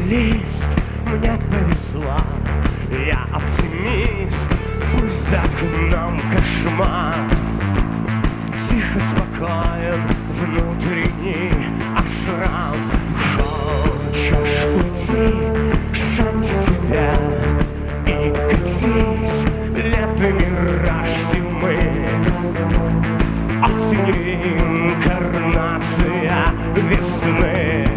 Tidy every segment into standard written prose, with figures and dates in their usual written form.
лист, мне повезло, я оптимист. Пусть за окном кошмар, тихо, спокоен внутренний ашрам. Хочешь уйти, шанс тебя, и катись, лето, мираж зимы. Осень, реинкарнация весны.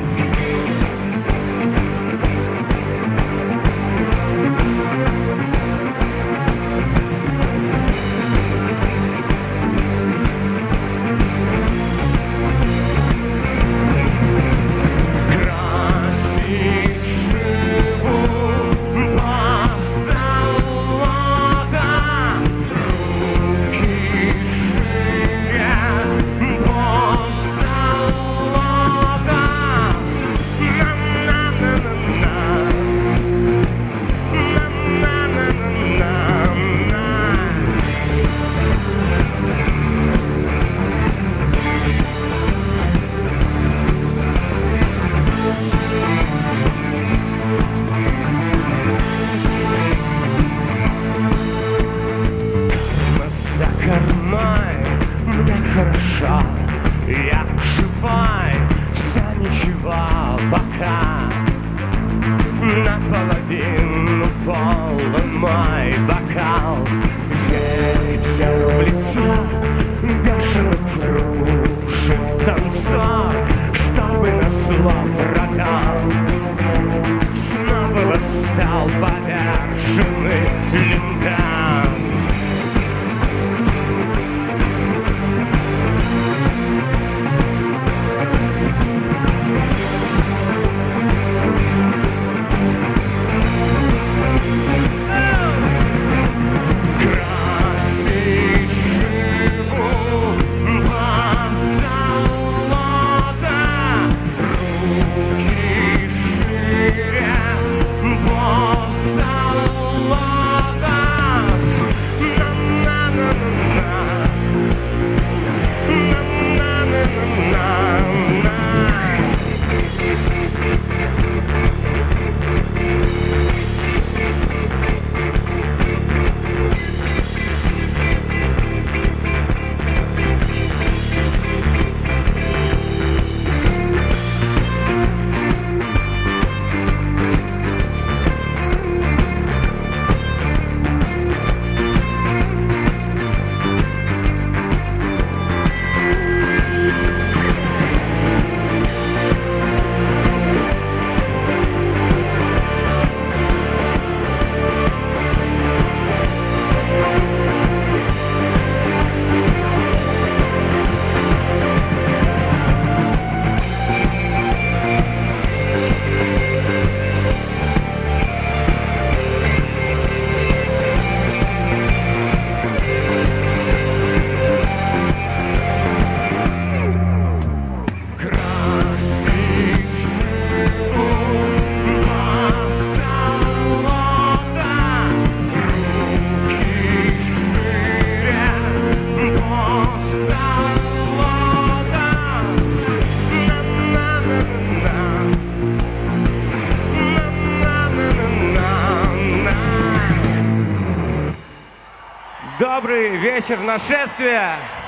Мне хорошо, я живой, все ничего пока. Наполовину полон мой бокал. Ветер в лицо бешено кружит танцор, чтобы назло врагам снова восстал поверженный линкан. Добрый вечер, нашествие!